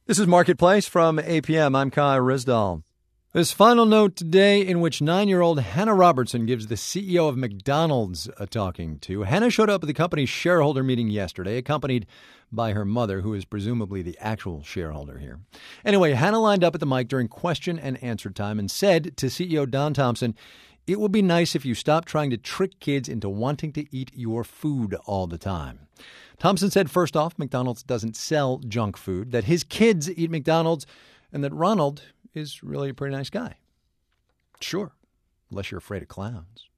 This is Marketplace from APM. I'm Kai Rizdal. This final note today in which 9-year-old Hannah Robertson gives the CEO of McDonald's a talking to. Hannah showed up at the company's shareholder meeting yesterday, accompanied by her mother, who is presumably the actual shareholder here. Anyway, Hannah lined up at the mic during question and answer time and said to CEO Don Thompson, "It would be nice if you stopped trying to trick kids into wanting to eat your food all the time." Thompson said, first off, McDonald's doesn't sell junk food, that his kids eat McDonald's, and that Ronald is really a pretty nice guy. Sure, unless you're afraid of clowns.